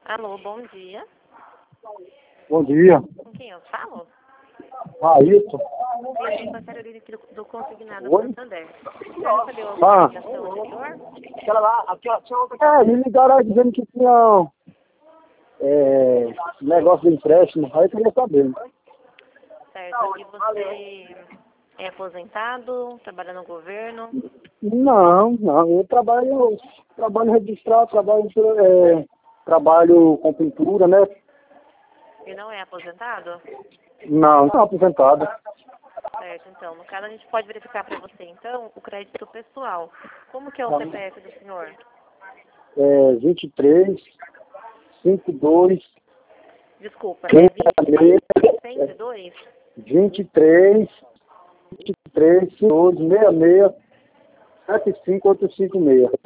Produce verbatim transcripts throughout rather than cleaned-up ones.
Alô, bom dia. Bom dia. Com quem eu falo? Ailton. Eu sou a Carolina aqui do, do Consignado Oi? Santander. Já recebeu alguma Ah. ligação anterior? É, me ligaram aí dizendo que tinha é, negócio de empréstimo, aí eu queria saber. Certo. E você é aposentado, trabalha no governo? Não, não, eu trabalho, trabalho registrado, trabalho, é, trabalho com pintura, né? E não é aposentado? Não, não aposentado. Certo, então. No caso, a gente pode verificar para você, então, o crédito pessoal. Como que é o C P F do senhor? É vinte e três, cinquenta e dois, Desculpa, é trinta e três, cento e dois? vinte e três, vinte e três, cinquenta e dois, sessenta e seis, setenta e cinco, oitenta e cinco.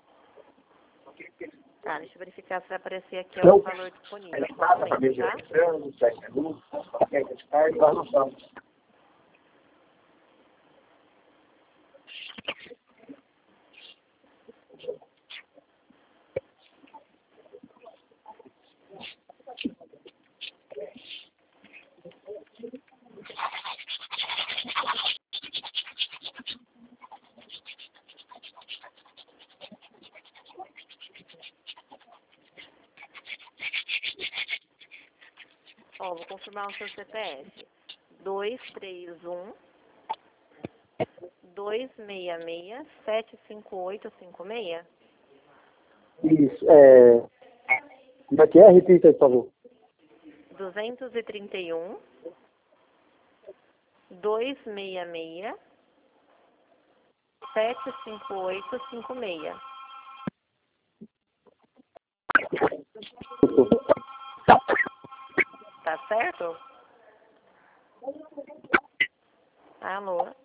Tá, deixa eu verificar se vai aparecer aqui o valor disponível. Só um momento, tá? Ó, vou confirmar o seu C P F. dois três um, dois seis seis, sete cinco oito cinco seis. Isso, é... Como é que é? Repita aí, por favor. duzentos e trinta e um, dois seis seis, sete cinco oito cinco seis. Tá certo? Alô?